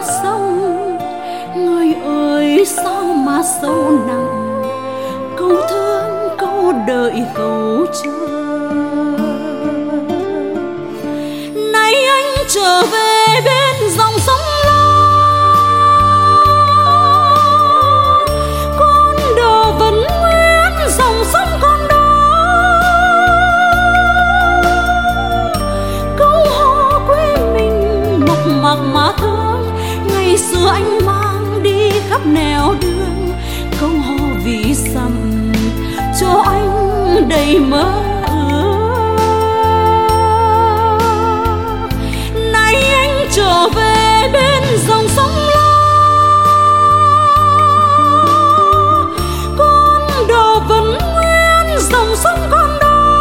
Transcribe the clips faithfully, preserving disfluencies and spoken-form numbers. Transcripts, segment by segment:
sông. Người ơi sao mà sâu nặng, câu thương câu đợi câu chờ. Nay anh trở về bên dòng sông lo, con đò vẫn nguyên dòng sông con đó. Câu hò quê mình mộc mạc mà thương, ngày xưa anh mang đi khắp nẻo đường. Câu hò ví dặm cho anh đầy mơ ước. Nay anh trở về bên dòng sông lo, con đò vẫn nguyên dòng sông con đó.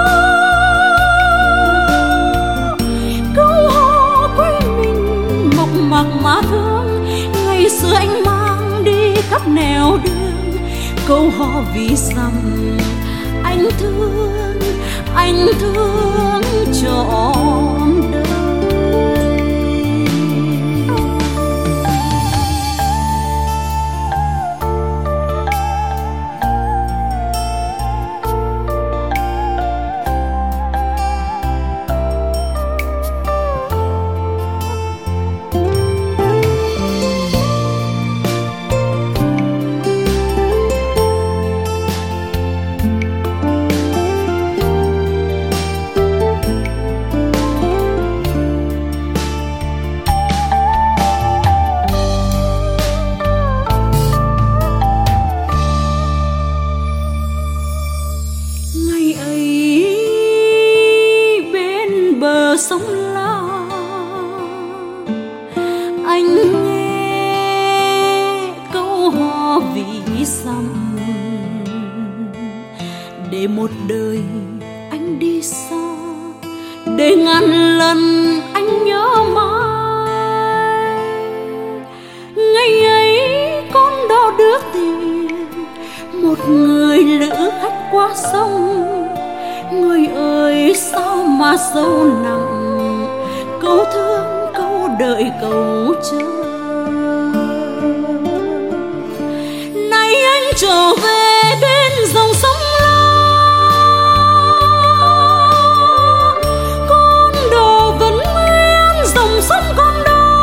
Câu hò quê mình mộc mạc mà thương, ngày xưa anh mang đi khắp nẻo đường. Câu hò ví dặm anh thương, anh thương trọn đời. Sông La anh nghe câu hò ví dặm, để một đời anh đi xa, để ngàn lần anh nhớ mãi. Ngày ấy con đò đưa tiền một người lữ khách qua sông. Người ơi sao mà sâu nặng, câu thương câu đợi câu chờ. Nay anh trở về bên dòng sông lo, con đò vẫn nguyên dòng sông con đó.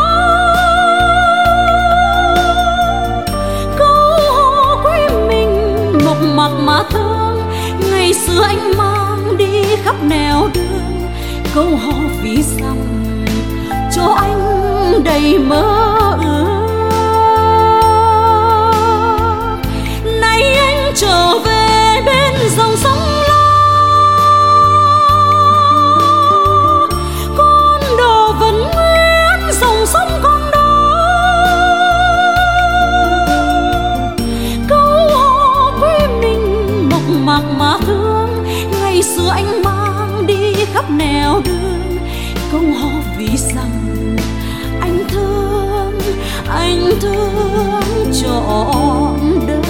Câu hò quê mình mộc mạc mà thương, ngày xưa anh mang đi khắp nẻo đường. Câu hò ví dặm cho anh đầy mơ ước. Nay anh trở về bên dòng sông lo, con đò vẫn nguyên dòng sông con đó. Câu hò quê mình mộc mạc mà thương, ngày xưa anh mang đi khắp nẻo đường. Câu hò ví dặm anh thương, anh thương trọn đời.